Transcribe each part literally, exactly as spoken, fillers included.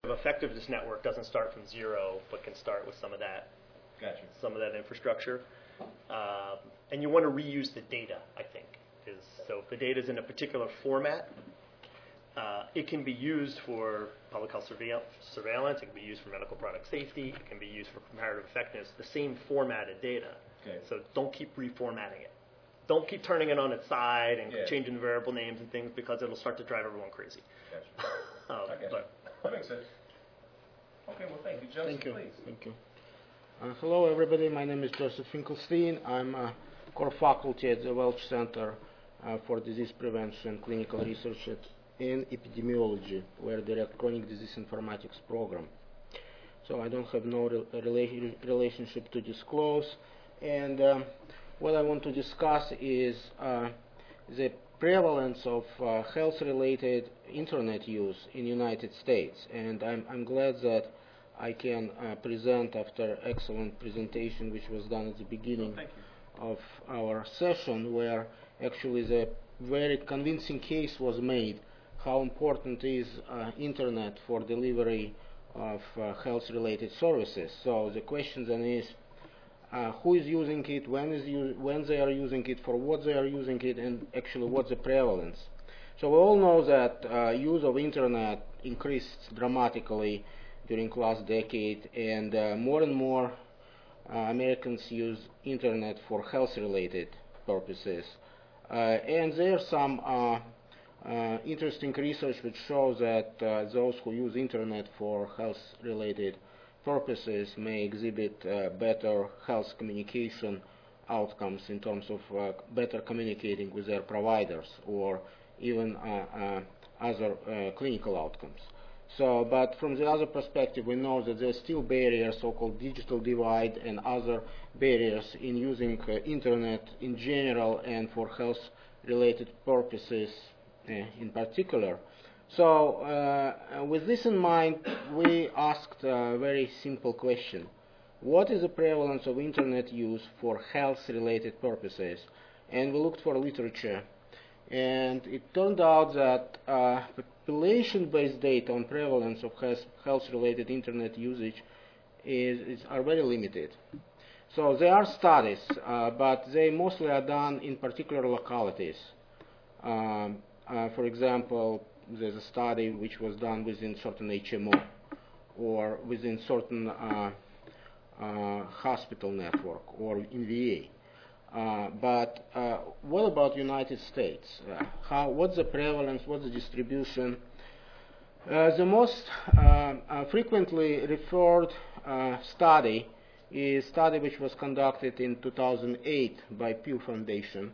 effectiveness network doesn't start from zero, but can start with some of that, Gotcha. some of that infrastructure. Um, and you want to reuse the data, I think. Is, so if the data is in a particular format, uh, it can be used for public health surveil- surveillance, it can be used for medical product safety, it can be used for comparative effectiveness, the same formatted data. Okay. So don't keep reformatting it. Don't keep turning it on its side and Yeah. changing the variable names and things, because it'll start to drive everyone crazy. Gotcha. um, I get but, it. That makes sense. Okay, well, thank you. Joseph, Thank you. please. Thank you. Uh, hello, everybody. My name is Joseph Finkelstein. I'm a core faculty at the Welch Center uh, for Disease Prevention, Clinical Research and Epidemiology, where direct chronic disease informatics program. So I don't have no re rela relationship to disclose. And um, what I want to discuss is uh, the prevalence of uh, health-related internet use in the United States. And I'm, I'm glad that I can uh, present after excellent presentation which was done at the beginning oh, of our session, where actually the very convincing case was made how important is uh, internet for delivery of uh, health-related services. So the question then is, uh, who is using it, when is when they are using it, for what they are using it, and actually what's the prevalence. So we all know that uh, use of internet increased dramatically during last decade, and uh, more and more uh, Americans use internet for health-related purposes. Uh, and there's some uh, uh, interesting research which shows that uh, those who use internet for health-related purposes may exhibit uh, better health communication outcomes in terms of uh, better communicating with their providers, or even uh, uh, other uh, clinical outcomes. So, but from the other perspective, we know that there's still barriers, so-called digital divide, and other barriers in using uh, internet in general and for health-related purposes uh, in particular. So, uh, with this in mind, we asked a very simple question: what is the prevalence of internet use for health-related purposes? And we looked for literature. And it turned out that uh, population-based data on prevalence of health-related internet usage is, is, are very limited. So there are studies, uh, but they mostly are done in particular localities. Um, uh, for example, there's a study which was done within certain H M O or within certain uh, uh, hospital network or in V A. Uh, but uh, what about United States? Uh, how, what's the prevalence? What's the distribution? Uh, the most uh, uh, frequently referred uh, study is a study which was conducted in two thousand eight by Pew Foundation.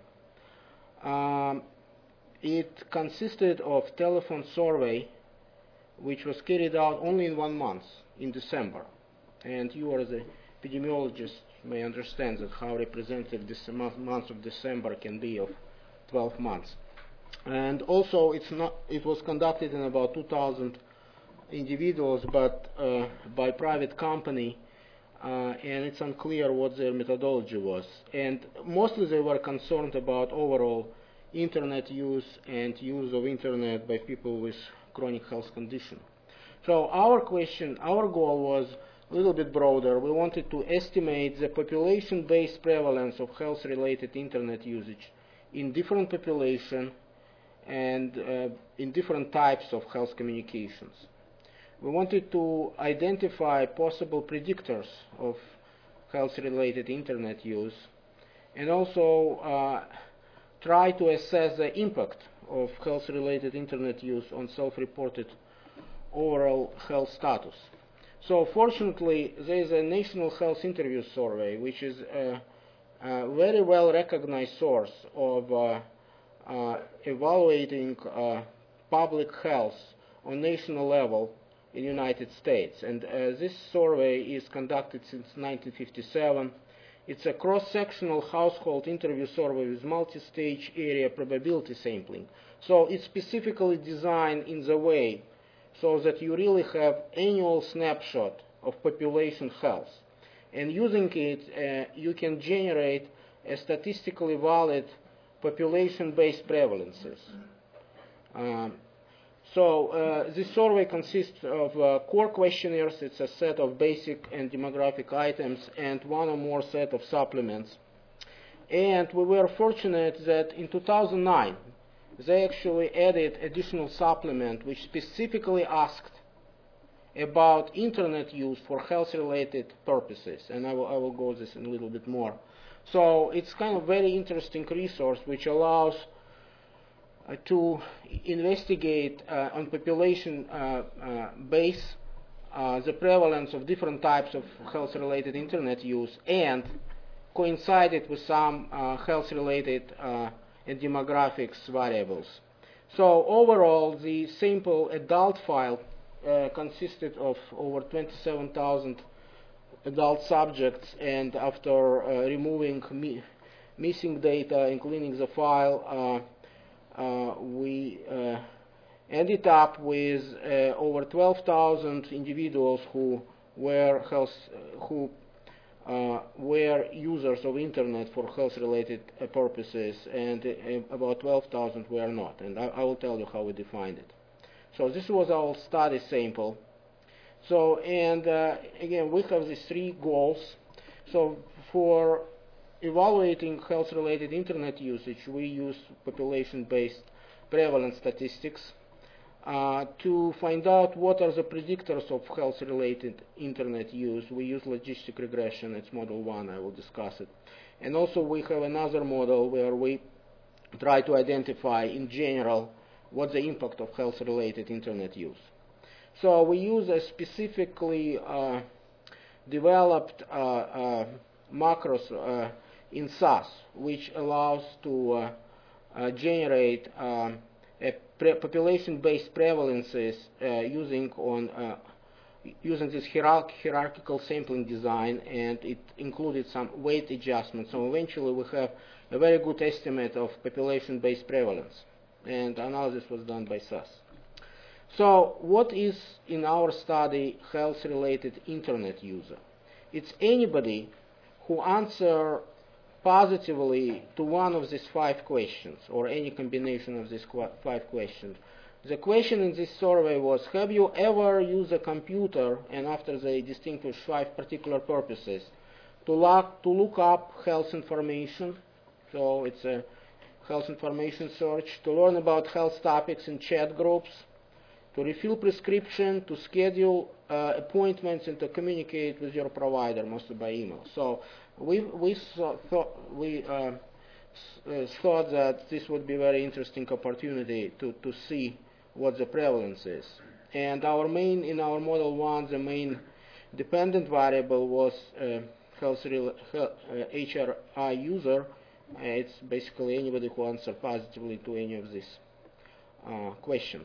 Um, it consisted of telephone survey which was carried out only in one month, in December. And you as an epidemiologist may understand that how representative this month, month of December can be of twelve months. And also it's not, it was conducted in about two thousand individuals, but uh, by private company, uh, and it's unclear what their methodology was. And mostly they were concerned about overall internet use and use of internet by people with chronic health condition. So our question, our goal was a little bit broader. We wanted to estimate the population-based prevalence of health-related internet usage in different population and uh, in different types of health communications. We wanted to identify possible predictors of health-related internet use, and also uh, try to assess the impact of health-related internet use on self-reported overall health status. So fortunately, there is a National Health Interview Survey, which is a, a very well recognized source of uh, uh, evaluating uh, public health on national level in the United States. And uh, this survey is conducted since nineteen fifty-seven. It's a cross-sectional household interview survey with multi-stage area probability sampling. So it's specifically designed in the way so that you really have annual snapshot of population health. And using it, uh, you can generate a statistically valid population-based prevalences. Um, So uh, this survey consists of uh, core questionnaires. It's a set of basic and demographic items and one or more set of supplements. And we were fortunate that in two thousand nine, they actually added additional supplement which specifically asked about internet use for health-related purposes. And I will, I will go this in a little bit more. So it's kind of very interesting resource which allows uh, to investigate uh, on population uh, uh, base uh, the prevalence of different types of health-related internet use and coincided with some uh, health-related uh, and demographics variables. So overall, the sample adult file uh, consisted of over twenty-seven thousand adult subjects, and after uh, removing mi missing data and cleaning the file, uh, uh, we uh, ended up with uh, over twelve thousand individuals who were health, uh, who uh, were users of internet for health-related uh, purposes, and uh, about twelve thousand were not. And I, I will tell you how we defined it. So this was our study sample. So, and uh, again, we have these three goals. So for evaluating health-related internet usage, we use population-based prevalence statistics. Uh, to find out what are the predictors of health-related internet use, we use logistic regression. It's model one. I will discuss it. And also we have another model where we try to identify in general what's the impact of health-related internet use. So we use a specifically uh, developed uh, uh, macros uh, in S A S, which allows to uh, uh, generate um, a pre population-based prevalences uh, using on uh, using this hierarch hierarchical sampling design, and it included some weight adjustments. So eventually, we have a very good estimate of population-based prevalence, and analysis was done by S A S. So what is, in our study, health-related internet user? It's anybody who answers positively to one of these five questions, or any combination of these qu five questions. The question in this survey was, have you ever used a computer, and after they distinguish five particular purposes, to look, to look up health information, so it's a health information search, to learn about health topics in chat groups, to refill prescription, to schedule uh, appointments, and to communicate with your provider, mostly by email. So we, we, saw, thought, we uh, uh, thought that this would be a very interesting opportunity to, to see what the prevalence is. And our main, in our model one, the main dependent variable was uh, health, health uh, H R I user. Uh, it's basically anybody who answers positively to any of these uh, questions.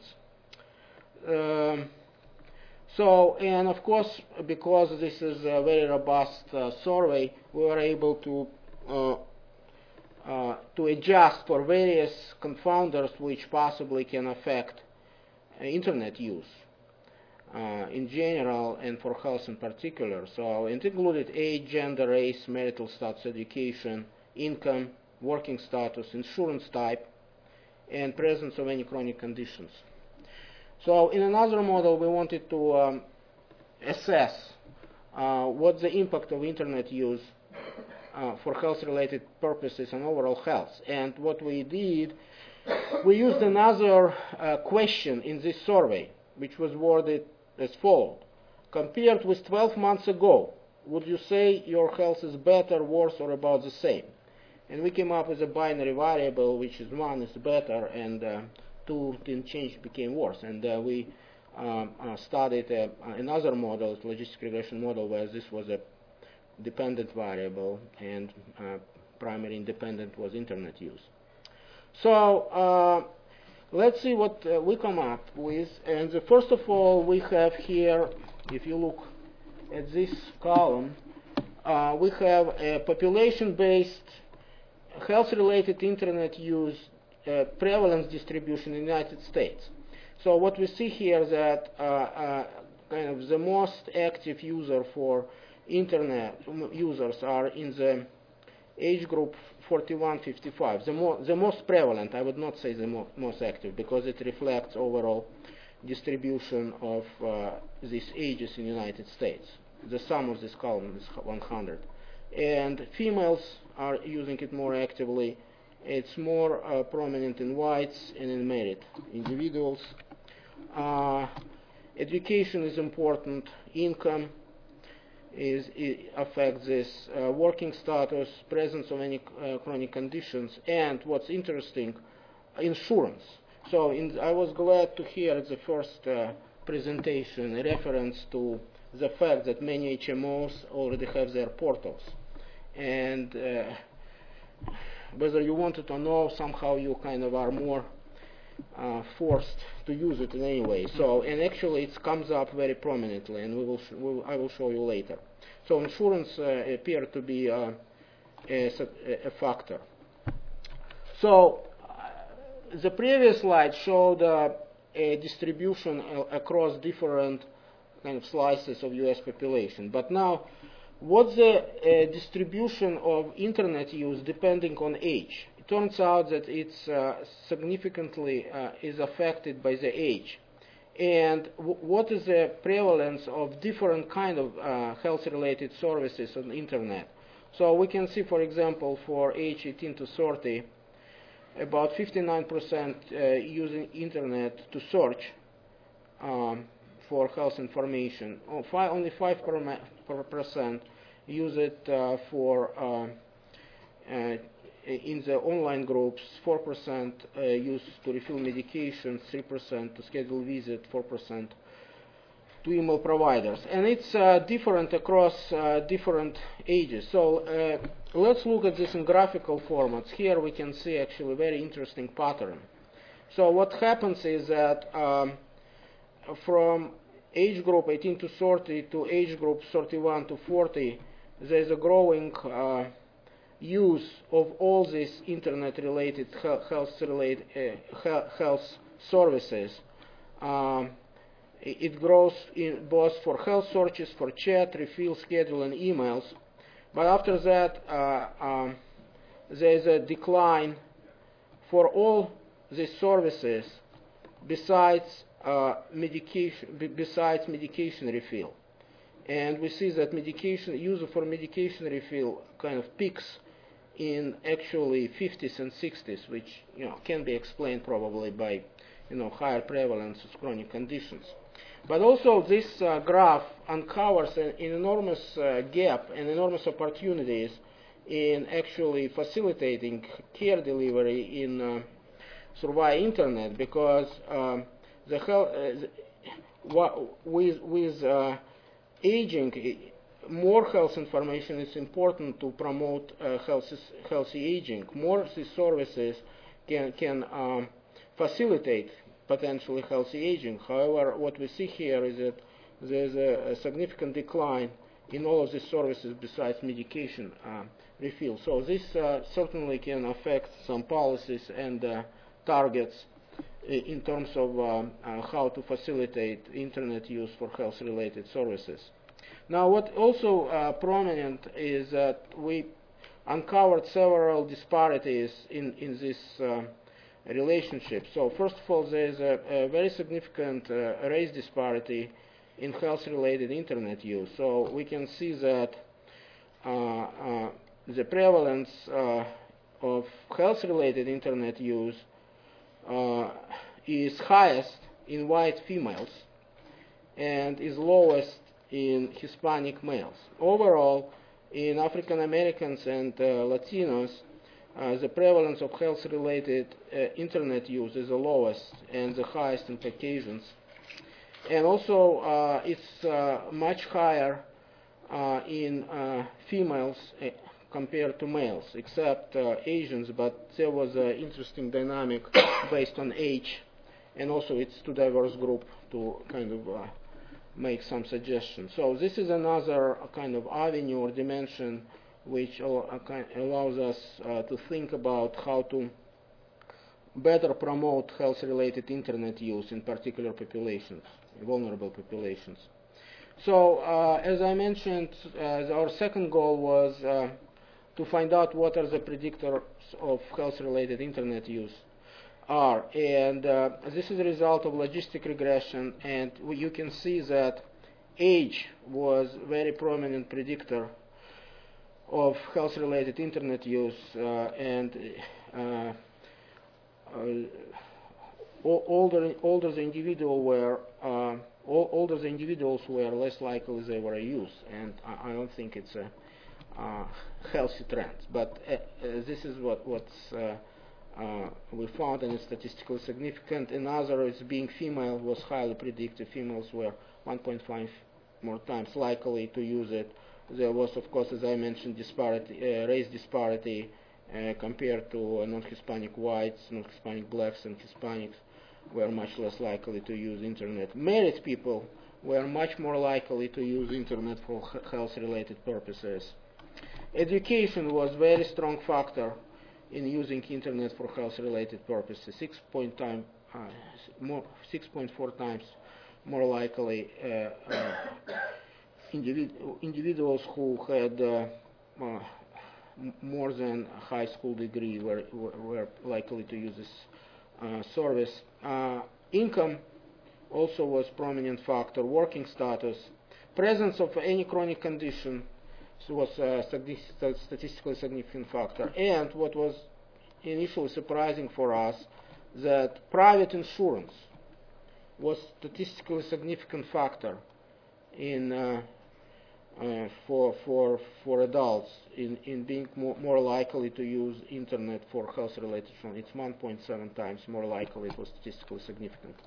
Um, so, and of course, because this is a very robust uh, survey, we were able to uh, uh, to adjust for various confounders which possibly can affect uh, internet use uh, in general and for health in particular. So it included age, gender, race, marital status, education, income, working status, insurance type, and presence of any chronic conditions. So in another model, we wanted to um, assess uh, what the impact of internet use uh, for health-related purposes on overall health. And what we did, we used another uh, question in this survey, which was worded as follows. Compared with twelve months ago, would you say your health is better, worse, or about the same? And we came up with a binary variable, which is one is better, and uh, two didn't change, became worse. And uh, we um, uh, studied uh, another model, a logistic regression model, where this was a dependent variable and uh, primary independent was internet use. So uh, let's see what uh, we come up with. And uh, first of all, we have here, if you look at this column, uh, we have a population-based health-related internet use Uh, prevalence distribution in the United States. So what we see here is that uh, uh, kind of the most active user for internet users are in the age group forty-one fifty-five. The, mo the most prevalent, I would not say the mo most active, because it reflects overall distribution of uh, these ages in the United States. The sum of this column is one hundred. And females are using it more actively. It's more uh, prominent in whites and in married individuals. Uh, education is important. Income is, it affects this. Uh, working status, presence of any uh, chronic conditions, and what's interesting, insurance. So in, I was glad to hear at the first uh, presentation a reference to the fact that many H M Os already have their portals. And uh, whether you wanted or no, somehow you kind of are more uh, forced to use it in any way. So, and actually it comes up very prominently, and we will, sh we will I will show you later. So insurance uh, appear to be uh, a, a factor. So uh, the previous slide showed uh, a distribution uh, across different kind of slices of U S population. But now, what's the uh, distribution of internet use depending on age? It turns out that it's uh, significantly uh, is affected by the age. And w what is the prevalence of different kind of uh, health-related services on the internet? So we can see, for example, for age eighteen to thirty, about fifty-nine percent uh, using internet to search um, for health information. Oh, fi only five percent use it uh, for uh, uh, in the online groups, four percent uh, use to refill medications, three percent to schedule visit, four percent to email providers. And it's uh, different across uh, different ages. So uh, let's look at this in graphical formats. Here we can see actually a very interesting pattern. So what happens is that um, from age group eighteen to thirty to age group thirty-one to forty, there's a growing uh, use of all these internet-related health-related uh, health services. Um, it grows in both for health searches, for chat, refill, schedule, and emails. But after that, uh, um, there's a decline for all these services besides uh, medication, besides medication refill. And we see that medication user for medication refill kind of peaks in actually fifties and sixties, which you know can be explained probably by you know higher prevalence of chronic conditions. But also this uh, graph uncovers an, an enormous uh, gap and enormous opportunities in actually facilitating care delivery in uh, sort of via internet, because um, the health uh, with with uh, aging, more health information is important to promote uh, healthy, healthy aging. More of these services can, can um, facilitate potentially healthy aging. However, what we see here is that there's a, a significant decline in all of these services besides medication uh, refill. So this uh, certainly can affect some policies and uh, targets in terms of uh, uh, how to facilitate internet use for health-related services. Now, what also uh, prominent is that we uncovered several disparities in, in this uh, relationship. So first of all, there's a, a very significant uh, race disparity in health-related internet use. So we can see that uh, uh, the prevalence uh, of health-related internet use uh, is highest in white females and is lowest in Hispanic males. Overall, in African Americans and uh, Latinos, uh, the prevalence of health-related uh, internet use is the lowest and the highest in Caucasians. And also, uh, it's uh, much higher uh, in uh, females uh, compared to males, except uh, Asians, but there was an interesting dynamic based on age, and also it's too diverse group to kind of uh, make some suggestions. So this is another kind of avenue or dimension which allows us uh, to think about how to better promote health-related internet use in particular populations, vulnerable populations. So uh, as I mentioned, uh, our second goal was uh, to find out what are the predictors of health-related internet use. are. And uh, this is a result of logistic regression, and you can see that age was a very prominent predictor of health-related internet use, uh, and uh, uh, older older the individual were uh, older the individuals were less likely they were used, and I, I don't think it's a uh, healthy trend. But uh, uh, this is what what's uh, uh, we found, and it's statistically significant. Another is being female was highly predictive. Females were one point five more times likely to use it. There was, of course, as I mentioned, disparity, uh, race disparity uh, compared to uh, non-Hispanic whites, non-Hispanic blacks, and Hispanics were much less likely to use internet. Married people were much more likely to use internet for health-related purposes. Education was a very strong factor in using internet for health-related purposes. Six point time, uh, more, six point four times more likely. Uh, uh, Individu individuals who had uh, uh, more than a high school degree were, were likely to use this uh, service. Uh, income also was a prominent factor. Working status, presence of any chronic condition was a statistically significant factor. And what was initially surprising for us, that private insurance was a statistically significant factor in uh, Uh, for for for adults in in being more, more likely to use internet for health-related function. It's one point seven times more likely. It was statistically significant.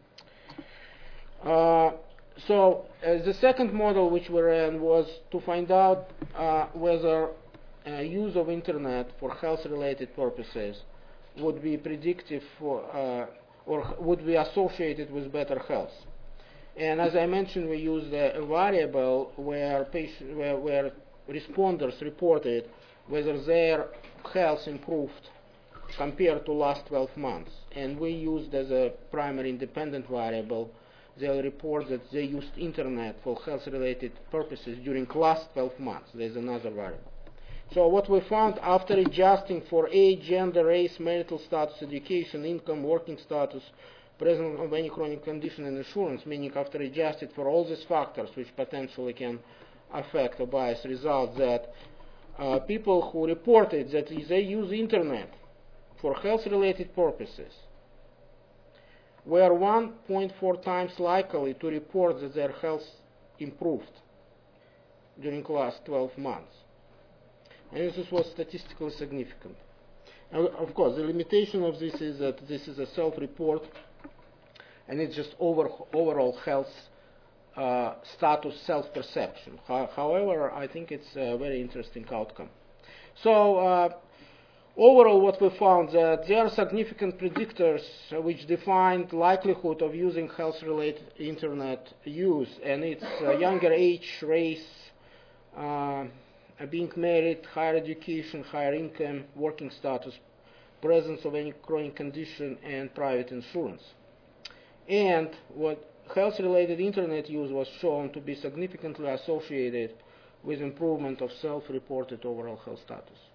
Uh, so uh, the second model which we ran was to find out uh, whether uh, use of internet for health-related purposes would be predictive for uh, or would be associated with better health. And as I mentioned, we used a, a variable where, patient, where, where responders reported whether their health improved compared to last twelve months. And we used as a primary independent variable, they'll report that they used internet for health-related purposes during last twelve months. There's another variable. So what we found after adjusting for age, gender, race, marital status, education, income, working status, presence of any chronic condition and insurance, meaning after adjusted for all these factors which potentially can affect or bias, result that uh, people who reported that they use internet for health-related purposes were one point four times likely to report that their health improved during the last twelve months. And this was statistically significant. And of course, the limitation of this is that this is a self-report, and it's just over, overall health uh, status self-perception. Ho however, I think it's a very interesting outcome. So uh, overall, what we found that there are significant predictors uh, which defined likelihood of using health-related internet use, and it's uh, younger age, race, uh, being married, higher education, higher income, working status, presence of any chronic condition, and private insurance. And what health-related internet use was shown to be significantly associated with improvement of self-reported overall health status.